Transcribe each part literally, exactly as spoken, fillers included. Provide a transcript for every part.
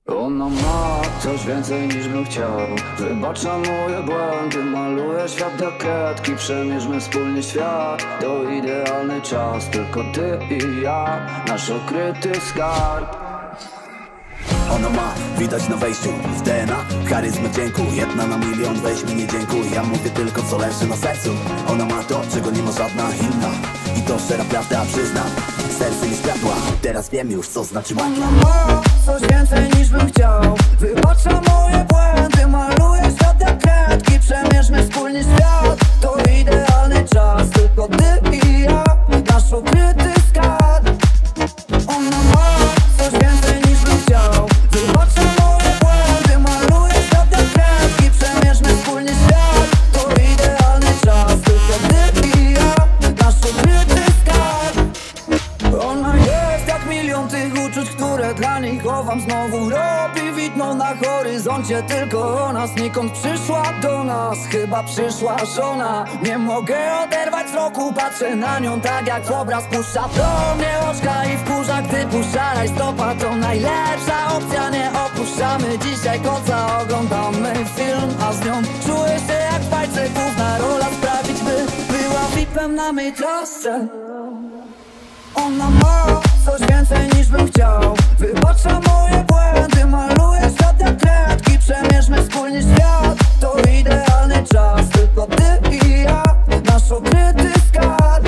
Ona ma coś więcej niż bym chciał. Wybacza moje błędy, maluje świat do kredki. Przemierzmy wspólnie świat, to idealny czas. Tylko ty i ja, nasz ukryty skarb. Ona ma, widać na wejściu, w D N A charyzmę wdzięku, jedna na milion, weź mi nie dziękuj. Ja mówię tylko co leży na sercu. Ona ma to, czego nie ma żadna inna. I to szczera prawda, przyznam. Serce mi skradła, teraz wiem już co znaczy magia. Ona ma coś więcej niż bym chciał. Wybacza moje błędy, maluje świat jak kredki. Przemierzmy wspólnie świat, to idealny czas. Tylko ty i ja, nasz ukryty skarb. Ona ma coś więcej niż bym chciał. Wybacza moje błędy, maluje świat jak kredki. Przemierzmy wspólnie świat, to idealny czas. Tylko ty i ja, nasz ukryty skarb. Ona jest jak milion tych uczuć, które dla niej chowam. Znowu robi widmo na horyzoncie. Tylko ona znikąd przyszła do nas. Chyba przyszła żona. Nie mogę oderwać wzroku, patrzę na nią tak jak w obraz. Puszcza do mnie oczka i wkurza, gdy puszcza rajstopa. To najlepsza opcja, nie opuszczamy dzisiaj koca. Oglądamy film, a z nią czuję się jak w bajce. Główna rola sprawić, by była V I P-em na mej trosce. Ona ma coś więcej niż bym chciał. Wybacza moje błędy, maluje świat jak kredki. Przemierzmy wspólnie świat, to idealny czas. Tylko ty i ja, nasz ukryty skarb.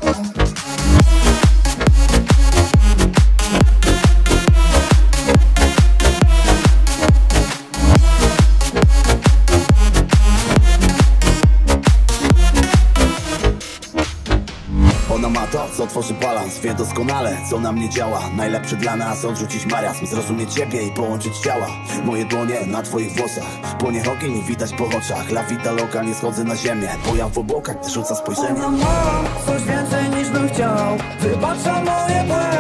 Ona ma to, co tworzy balans, wie doskonale, co na mnie działa. Najlepszy dla nas odrzucić marazm, zrozumieć ciebie i połączyć ciała. Moje dłonie na twoich włosach, płonie ogień widać po oczach. La vida loca, nie schodzę na ziemię, pojaw w obłokach, gdy rzuca spojrzenie. Ona ma coś więcej niż bym chciał. Wybacza moje błędy,